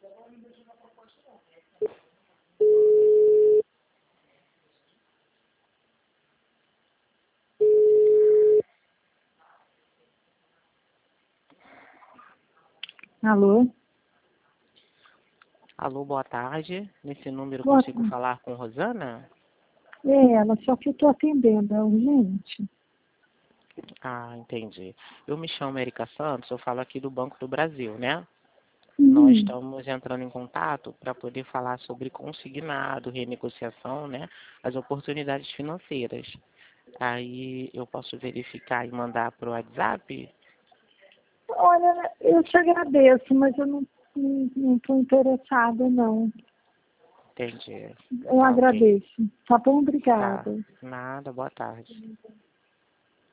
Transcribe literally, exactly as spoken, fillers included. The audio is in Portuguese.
Alô? Alô, boa tarde. Nesse número Boa consigo tarde. falar com Rosana? É ela, só que eu estou atendendo, é urgente. Ah, entendi. Eu me chamo Erika Santos, eu falo aqui do Banco do Brasil, né? Nós Uhum. estamos entrando em contato para poder falar sobre consignado, renegociação, né? As oportunidades financeiras. Aí eu posso verificar e mandar para o WhatsApp? Olha, eu te agradeço, mas eu não não estou interessada, não. Entendi. Eu Tá ok. agradeço. Tá bom? Tá. Obrigada. Nada, boa tarde.